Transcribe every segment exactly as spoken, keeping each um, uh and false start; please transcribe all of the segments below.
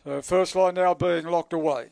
So first line now being locked away.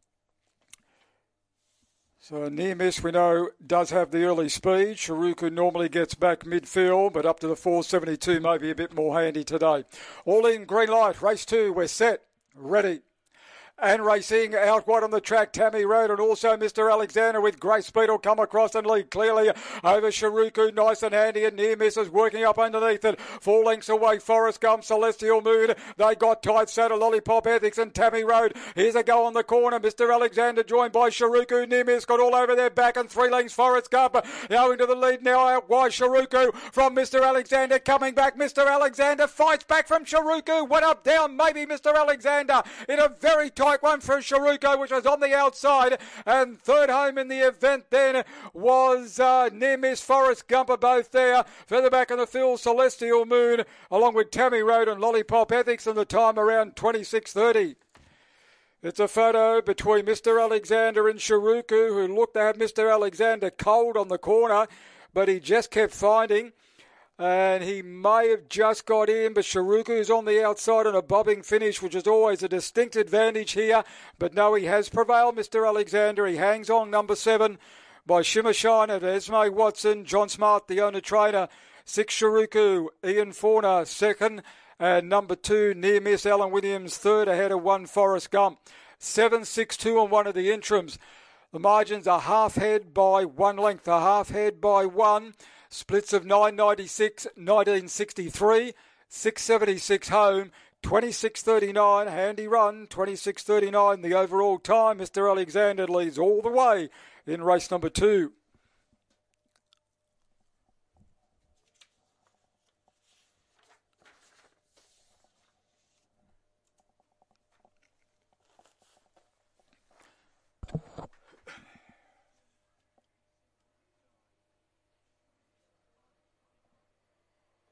So Near Miss, we know, does have the early speed. Sharuku normally gets back midfield, but up to the four seventy-two may be a bit more handy today. All in, green light, race two, we're set, ready. And racing out wide on the track, Tammy Road, and also Mister Alexander with great speed will come across and lead clearly over Sharuku, nice and handy, and Near Miss is working up underneath it. Four lengths away, Forest Gump, Celestial Moon, they got tight, so to Lollipop Ethics and Tammy Road. Here's a go on the corner, Mister Alexander joined by Sharuku, Near Miss got all over their back, and three lengths Forest Gump now into the lead now out wide, Sharuku from Mister Alexander coming back, Mister Alexander fights back from Sharuku, went up down, maybe Mister Alexander in a very tight one for Sharuko, which was on the outside, and third home in the event then was uh, Near Miss, Forest Gumper, both there. Further back in the field, Celestial Moon along with Tammy Road and Lollipop Ethics, and the time around twenty-six thirty. It's a photo between Mister Alexander and Sharuku, who looked to have Mister Alexander cold on the corner, but he just kept finding. And he may have just got in, but Sharuku's on the outside on a bobbing finish, which is always a distinct advantage here. But no, he has prevailed, Mister Alexander. He hangs on number seven by Shimmer Shine at Esme Watson. John Smart, the owner-trainer. Six, Sharuku. Ian Fauna, second. And number two, Near Miss, Alan Williams, third, ahead of one, Forest Gump. Seven, six, two on one of the interims. The margins are half head by one length, a half head by one. Splits of nine ninety-six, nineteen sixty-three, six seventy-six home, twenty-six thirty-nine, handy run, twenty-six thirty-nine. The overall time, Mister Alexander leads all the way in race number two.